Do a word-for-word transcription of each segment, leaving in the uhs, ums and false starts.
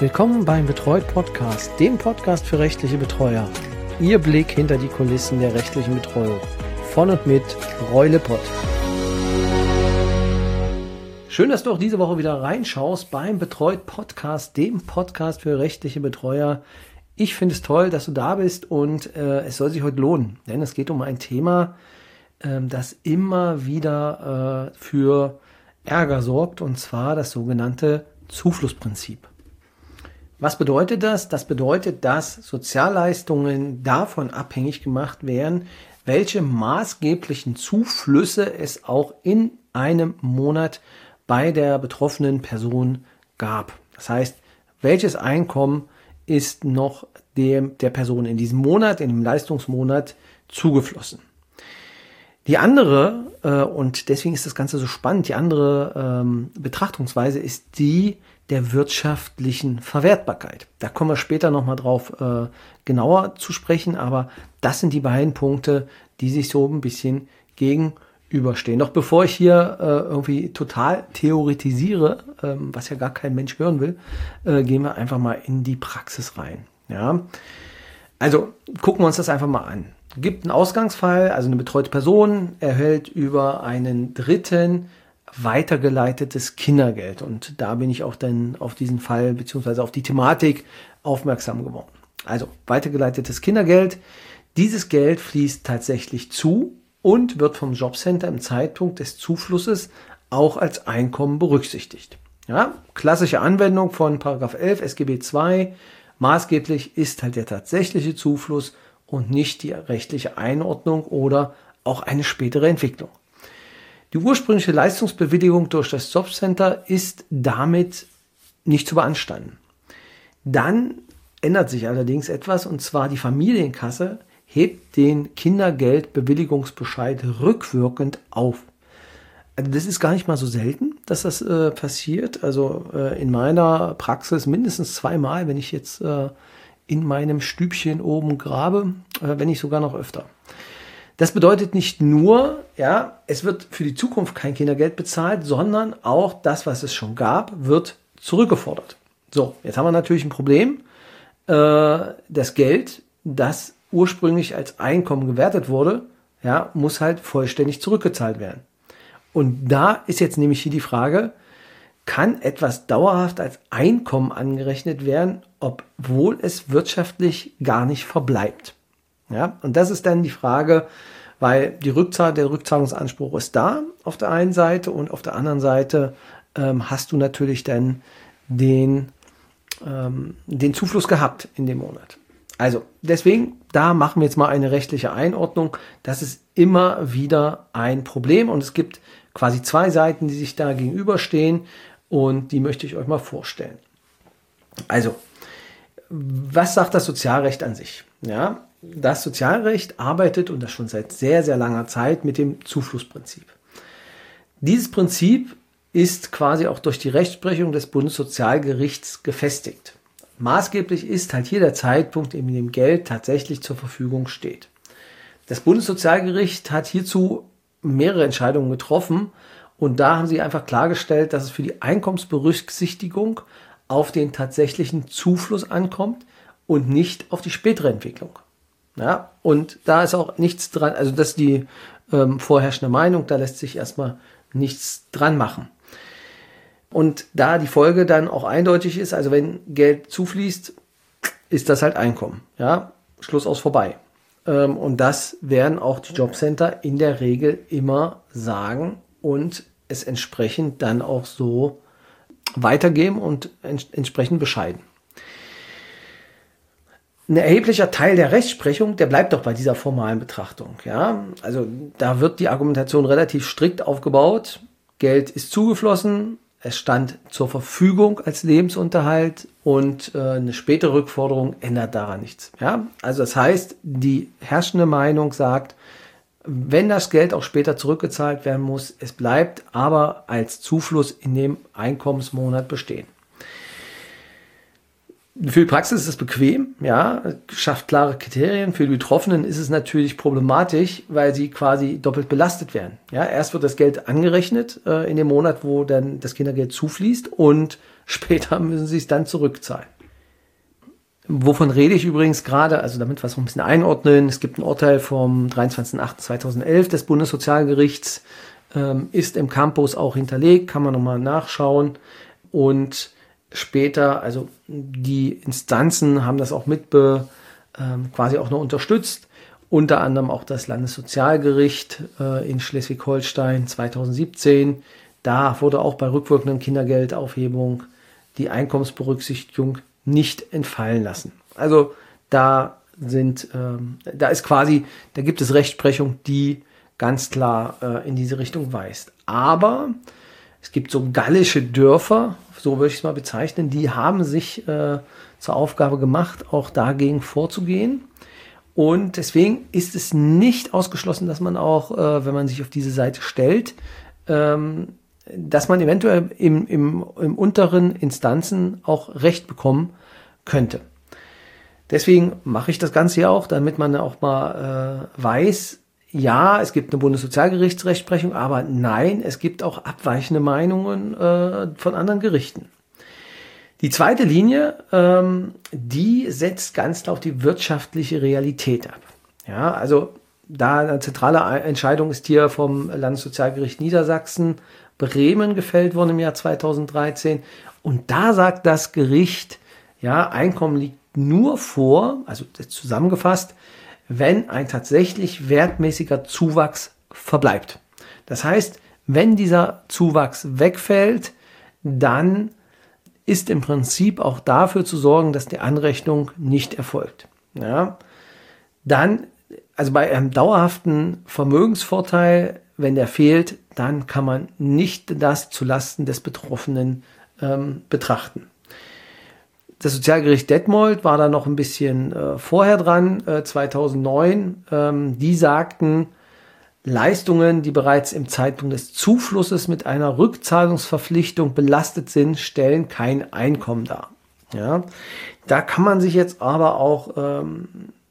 Willkommen beim Betreut Podcast, dem Podcast für rechtliche Betreuer. Ihr Blick hinter die Kulissen der rechtlichen Betreuung. Von und mit Roy Lippert. Schön, dass du auch diese Woche wieder reinschaust beim Betreut Podcast, dem Podcast für rechtliche Betreuer. Ich finde es toll, dass du da bist und äh, es soll sich heute lohnen, denn es geht um ein Thema, äh, das immer wieder äh, für Ärger sorgt, und zwar das sogenannte Zuflussprinzip. Was bedeutet das? Das bedeutet, dass Sozialleistungen davon abhängig gemacht werden, welche maßgeblichen Zuflüsse es auch in einem Monat bei der betroffenen Person gab. Das heißt, welches Einkommen ist noch dem, der Person in diesem Monat, in dem Leistungsmonat zugeflossen. Die andere, äh, und deswegen ist das Ganze so spannend, die andere ähm, Betrachtungsweise ist die der wirtschaftlichen Verwertbarkeit. Da kommen wir später nochmal drauf äh, genauer zu sprechen, aber das sind die beiden Punkte, die sich so ein bisschen gegenüberstehen. Doch bevor ich hier äh, irgendwie total theoretisiere, ähm, was ja gar kein Mensch hören will, äh, gehen wir einfach mal in die Praxis rein. Ja? Also gucken wir uns das einfach mal an. Gibt einen Ausgangsfall, also eine betreute Person erhält über einen Dritten weitergeleitetes Kindergeld. Und da bin ich auch dann auf diesen Fall bzw. auf die Thematik aufmerksam geworden. Also weitergeleitetes Kindergeld. Dieses Geld fließt tatsächlich zu und wird vom Jobcenter im Zeitpunkt des Zuflusses auch als Einkommen berücksichtigt. Ja, klassische Anwendung von Paragraph elf S G B zwei. Maßgeblich ist halt der tatsächliche Zufluss und nicht die rechtliche Einordnung oder auch eine spätere Entwicklung. Die ursprüngliche Leistungsbewilligung durch das Jobcenter ist damit nicht zu beanstanden. Dann ändert sich allerdings etwas, und zwar die Familienkasse hebt den Kindergeldbewilligungsbescheid rückwirkend auf. Also das ist gar nicht mal so selten, dass das äh, passiert. Also äh, in meiner Praxis mindestens zweimal, wenn ich jetzt äh, in meinem Stübchen oben grabe, äh, wenn nicht sogar noch öfter. Das bedeutet nicht nur, ja, es wird für die Zukunft kein Kindergeld bezahlt, sondern auch das, was es schon gab, wird zurückgefordert. So, jetzt haben wir natürlich ein Problem. Äh, das Geld, das ursprünglich als Einkommen gewertet wurde, ja, muss halt vollständig zurückgezahlt werden. Und da ist jetzt nämlich hier die Frage, kann etwas dauerhaft als Einkommen angerechnet werden, obwohl es wirtschaftlich gar nicht verbleibt? Ja, und das ist dann die Frage, weil die Rückzahl, der Rückzahlungsanspruch ist da auf der einen Seite und auf der anderen Seite ähm, hast du natürlich dann den, ähm, den Zufluss gehabt in dem Monat. Also deswegen, da machen wir jetzt mal eine rechtliche Einordnung. Das ist immer wieder ein Problem und es gibt quasi zwei Seiten, die sich da gegenüberstehen und die möchte ich euch mal vorstellen. Also, was sagt das Sozialrecht an sich? Ja, das Sozialrecht arbeitet, und das schon seit sehr, sehr langer Zeit, mit dem Zuflussprinzip. Dieses Prinzip ist quasi auch durch die Rechtsprechung des Bundessozialgerichts gefestigt. Maßgeblich ist halt hier der Zeitpunkt, in dem Geld tatsächlich zur Verfügung steht. Das Bundessozialgericht hat hierzu mehrere Entscheidungen getroffen und da haben sie einfach klargestellt, dass es für die Einkommensberücksichtigung auf den tatsächlichen Zufluss ankommt und nicht auf die spätere Entwicklung. Ja, und da ist auch nichts dran, also das ist die ähm, vorherrschende Meinung, da lässt sich erstmal nichts dran machen. Und da die Folge dann auch eindeutig ist, also wenn Geld zufließt, ist das halt Einkommen. Ja, Schluss aus vorbei. Ähm, und das werden auch die Jobcenter in der Regel immer sagen und es entsprechend dann auch so weitergeben und ents- entsprechend bescheiden. Ein erheblicher Teil der Rechtsprechung, der bleibt doch bei dieser formalen Betrachtung. Ja? Also da wird die Argumentation relativ strikt aufgebaut. Geld ist zugeflossen, es stand zur Verfügung als Lebensunterhalt und äh, eine spätere Rückforderung ändert daran nichts. Ja? Also das heißt, die herrschende Meinung sagt, wenn das Geld auch später zurückgezahlt werden muss, es bleibt aber als Zufluss in dem Einkommensmonat bestehen. Für die Praxis ist es bequem, ja, schafft klare Kriterien. Für die Betroffenen ist es natürlich problematisch, weil sie quasi doppelt belastet werden. Ja, erst wird das Geld angerechnet äh, in dem Monat, wo dann das Kindergeld zufließt, und später müssen sie es dann zurückzahlen. Wovon rede ich übrigens gerade? Also damit wir es noch ein bisschen einordnen. Es gibt ein Urteil vom dreiundzwanzigsten achten zweitausendelf des Bundessozialgerichts, ähm, ist im Campus auch hinterlegt, kann man nochmal nachschauen. Und später, also die Instanzen haben das auch mit be, ähm, quasi auch noch unterstützt. Unter anderem auch das Landessozialgericht äh, in Schleswig-Holstein zweitausendsiebzehn. Da wurde auch bei rückwirkender Kindergeldaufhebung die Einkommensberücksichtigung nicht entfallen lassen. Also da sind, ähm, da ist quasi, da gibt es Rechtsprechung, die ganz klar äh, in diese Richtung weist. Aber es gibt so gallische Dörfer, so würde ich es mal bezeichnen, die haben sich äh, zur Aufgabe gemacht, auch dagegen vorzugehen. Und deswegen ist es nicht ausgeschlossen, dass man auch, äh, wenn man sich auf diese Seite stellt, ähm, dass man eventuell im, im, im unteren Instanzen auch Recht bekommen könnte. Deswegen mache ich das Ganze ja auch, damit man auch mal äh, weiß, ja, es gibt eine Bundessozialgerichtsrechtsprechung, aber nein, es gibt auch abweichende Meinungen äh, von anderen Gerichten. Die zweite Linie, ähm, die setzt ganz klar auf die wirtschaftliche Realität ab. Ja, also da eine zentrale Entscheidung ist hier vom Landessozialgericht Niedersachsen Bremen gefällt worden im Jahr zweitausenddreizehn. Und da sagt das Gericht, ja, Einkommen liegt nur vor, also zusammengefasst, wenn ein tatsächlich wertmäßiger Zuwachs verbleibt. Das heißt, wenn dieser Zuwachs wegfällt, dann ist im Prinzip auch dafür zu sorgen, dass die Anrechnung nicht erfolgt. Ja, dann, also bei einem dauerhaften Vermögensvorteil, wenn der fehlt, dann kann man nicht das zulasten des Betroffenen ähm, betrachten. Das Sozialgericht Detmold war da noch ein bisschen äh, vorher dran, äh, zweitausendneun. Ähm, die sagten, Leistungen, die bereits im Zeitpunkt des Zuflusses mit einer Rückzahlungsverpflichtung belastet sind, stellen kein Einkommen dar. Ja, da kann man sich jetzt aber auch ähm,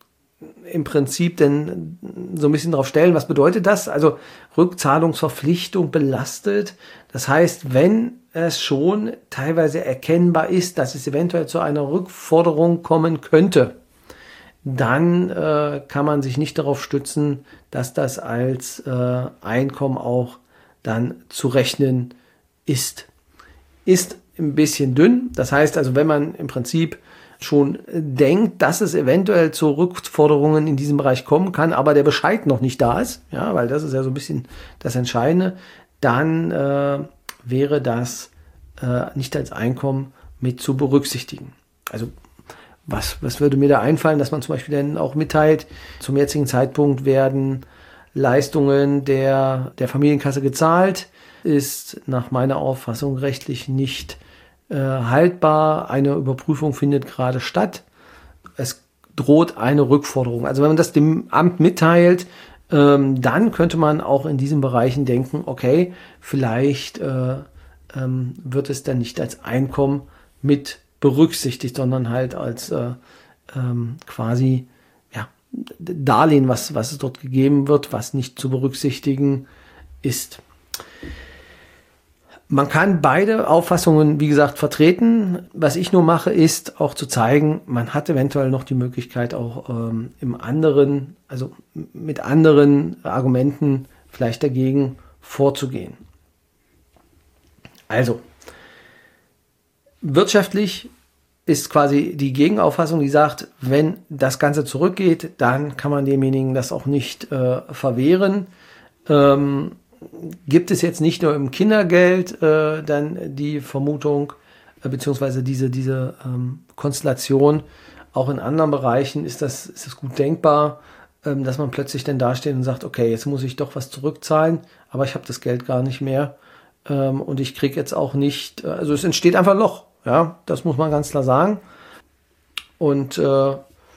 im Prinzip denn so ein bisschen drauf stellen, was bedeutet das? Also Rückzahlungsverpflichtung belastet. Das heißt, wenn es schon teilweise erkennbar ist, dass es eventuell zu einer Rückforderung kommen könnte, dann äh, kann man sich nicht darauf stützen, dass das als äh, Einkommen auch dann zu rechnen ist. Ist ein bisschen dünn. Das heißt also, wenn man im Prinzip schon denkt, dass es eventuell zu Rückforderungen in diesem Bereich kommen kann, aber der Bescheid noch nicht da ist, ja, weil das ist ja so ein bisschen das Entscheidende, dann äh, wäre das äh, nicht als Einkommen mit zu berücksichtigen. Also was, was würde mir da einfallen, dass man zum Beispiel dann auch mitteilt, zum jetzigen Zeitpunkt werden Leistungen der, der Familienkasse gezahlt, ist nach meiner Auffassung rechtlich nicht äh, haltbar. Eine Überprüfung findet gerade statt. Es droht eine Rückforderung. Also wenn man das dem Amt mitteilt, ähm, dann könnte man auch in diesen Bereichen denken, okay, vielleicht äh, ähm, wird es dann nicht als Einkommen mit berücksichtigt, sondern halt als äh, ähm, quasi ja, Darlehen, was, was es dort gegeben wird, was nicht zu berücksichtigen ist. Man kann beide Auffassungen, wie gesagt, vertreten. Was ich nur mache, ist auch zu zeigen, man hat eventuell noch die Möglichkeit, auch ähm, im anderen, also mit anderen Argumenten vielleicht dagegen vorzugehen. Also, wirtschaftlich ist quasi die Gegenauffassung, die sagt, wenn das Ganze zurückgeht, dann kann man demjenigen das auch nicht äh, verwehren. Ähm, gibt es jetzt nicht nur im Kindergeld äh, dann die Vermutung, äh, beziehungsweise diese, diese ähm, Konstellation, auch in anderen Bereichen ist das, ist das gut denkbar, ähm, dass man plötzlich dann dasteht und sagt, okay, jetzt muss ich doch was zurückzahlen, aber ich habe das Geld gar nicht mehr ähm, und ich kriege jetzt auch nicht, also es entsteht einfach ein Loch. Ja, das muss man ganz klar sagen. Und äh,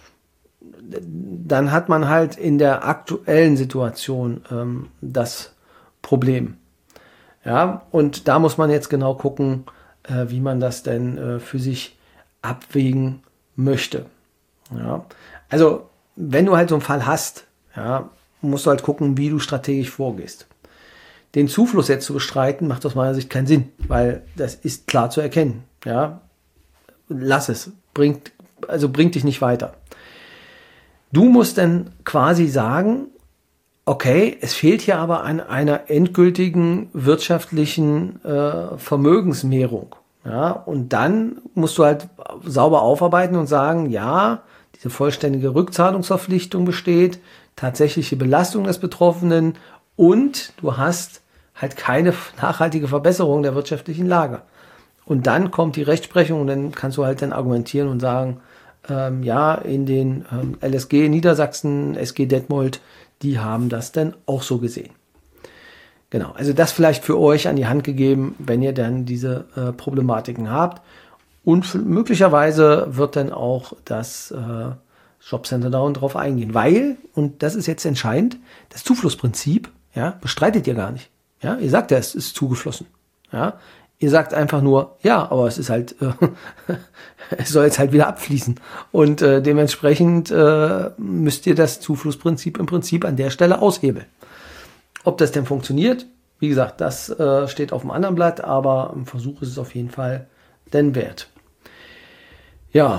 dann hat man halt in der aktuellen Situation ähm, das Problem. Ja, und da muss man jetzt genau gucken, äh, wie man das denn äh, für sich abwägen möchte. Ja, also wenn du halt so einen Fall hast, ja, musst du halt gucken, wie du strategisch vorgehst. Den Zufluss jetzt zu bestreiten, macht aus meiner Sicht keinen Sinn, weil das ist klar zu erkennen. Ja, lass es, bringt, also bringt dich nicht weiter. Du musst dann quasi sagen, okay, es fehlt hier aber an einer endgültigen wirtschaftlichen äh, Vermögensmehrung. Ja, und dann musst du halt sauber aufarbeiten und sagen, ja, diese vollständige Rückzahlungsverpflichtung besteht, tatsächliche Belastung des Betroffenen und du hast halt keine nachhaltige Verbesserung der wirtschaftlichen Lage. Und dann kommt die Rechtsprechung und dann kannst du halt dann argumentieren und sagen, ähm, ja, in den ähm, L S G Niedersachsen, S G Detmold, die haben das dann auch so gesehen. Genau, also das vielleicht für euch an die Hand gegeben, wenn ihr dann diese äh, Problematiken habt. Und möglicherweise wird dann auch das äh, Jobcenter darauf eingehen. Weil, und das ist jetzt entscheidend, das Zuflussprinzip, ja, bestreitet ihr gar nicht. Ja, ihr sagt ja, es ist zugeflossen. Ja, ihr sagt einfach nur, ja, aber es ist halt, äh, es soll jetzt halt wieder abfließen. Und äh, dementsprechend äh, müsst ihr das Zuflussprinzip im Prinzip an der Stelle aushebeln. Ob das denn funktioniert, wie gesagt, das äh, steht auf dem anderen Blatt, aber im Versuch ist es auf jeden Fall denn wert. Ja,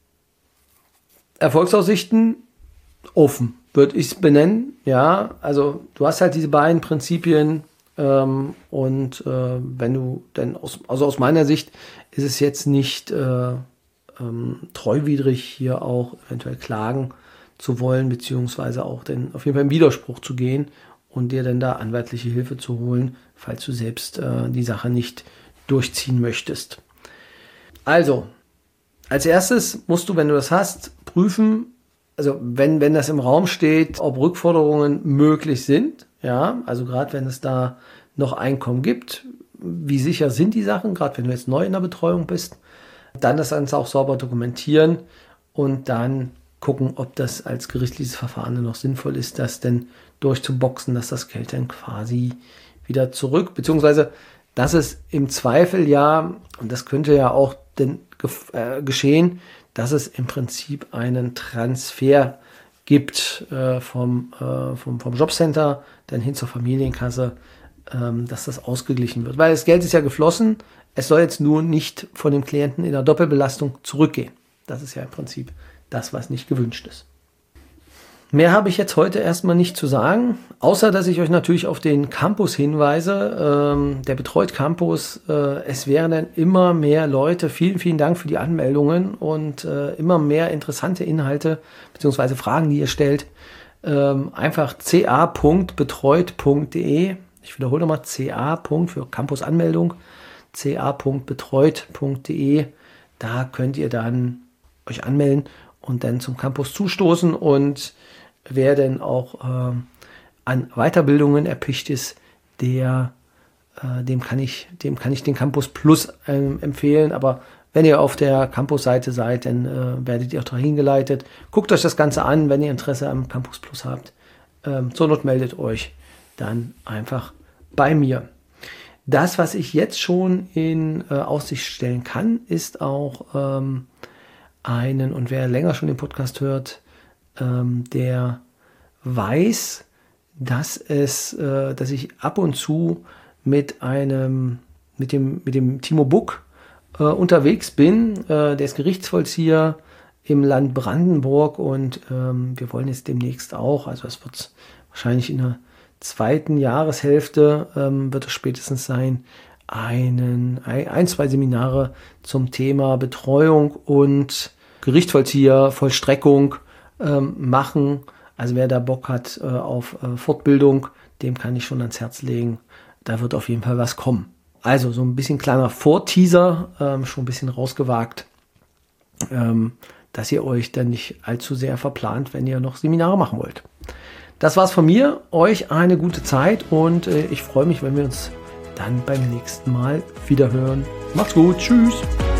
Erfolgsaussichten offen, würde ich es benennen. Ja, also du hast halt diese beiden Prinzipien ähm, und äh, wenn du denn, aus, also aus meiner Sicht ist es jetzt nicht äh, ähm, treuwidrig, hier auch eventuell klagen zu wollen, beziehungsweise auch denn auf jeden Fall im Widerspruch zu gehen und dir dann da anwaltliche Hilfe zu holen, falls du selbst äh, die Sache nicht durchziehen möchtest. Also, als erstes musst du, wenn du das hast, prüfen, also wenn, wenn das im Raum steht, ob Rückforderungen möglich sind, ja, also gerade wenn es da noch Einkommen gibt, wie sicher sind die Sachen, gerade wenn du jetzt neu in der Betreuung bist, dann das Ganze auch sauber dokumentieren und dann gucken, ob das als gerichtliches Verfahren dann noch sinnvoll ist, das denn durchzuboxen, dass das Geld dann quasi wieder zurück, beziehungsweise dass es im Zweifel ja, und das könnte ja auch denn äh, geschehen, dass es im Prinzip einen Transfer gibt äh, vom, äh, vom, vom Jobcenter dann hin zur Familienkasse, ähm, dass das ausgeglichen wird. Weil das Geld ist ja geflossen, es soll jetzt nur nicht von dem Klienten in der Doppelbelastung zurückgehen. Das ist ja im Prinzip das, was nicht gewünscht ist. Mehr habe ich jetzt heute erstmal nicht zu sagen, außer dass ich euch natürlich auf den Campus hinweise, ähm, der Betreut Campus. Äh, es werden immer mehr Leute, vielen, vielen Dank für die Anmeldungen und äh, immer mehr interessante Inhalte bzw. Fragen, die ihr stellt. Ähm, einfach c a punkt betreut punkt d e, ich wiederhole nochmal, ca. für Campusanmeldung, c a punkt betreut punkt d e, da könnt ihr dann euch anmelden und dann zum Campus zustoßen und wer denn auch äh, an Weiterbildungen erpicht ist, der, äh, dem, kann ich, dem kann ich den Campus Plus ähm, empfehlen. Aber wenn ihr auf der Campus-Seite seid, dann äh, werdet ihr auch dahin geleitet. Guckt euch das Ganze an, wenn ihr Interesse am Campus Plus habt. Ähm, zur Not meldet euch dann einfach bei mir. Das, was ich jetzt schon in äh, Aussicht stellen kann, ist auch ähm, einen, und wer länger schon den Podcast hört, ähm, der weiß, dass es, äh, dass ich ab und zu mit einem, mit dem, mit dem Timo Buck äh, unterwegs bin. Äh, der ist Gerichtsvollzieher im Land Brandenburg und ähm, wir wollen jetzt demnächst auch, also es wird wahrscheinlich in der zweiten Jahreshälfte, ähm, wird es spätestens sein, einen, ein, zwei Seminare zum Thema Betreuung und Gerichtsvollzieher, Vollstreckung ähm, machen. Also wer da Bock hat äh, auf äh, Fortbildung, dem kann ich schon ans Herz legen. Da wird auf jeden Fall was kommen. Also so ein bisschen kleiner Vorteaser, ähm, schon ein bisschen rausgewagt, ähm, dass ihr euch dann nicht allzu sehr verplant, wenn ihr noch Seminare machen wollt. Das war's von mir. Euch eine gute Zeit und äh, ich freue mich, wenn wir uns dann beim nächsten Mal wiederhören. Macht's gut. Tschüss.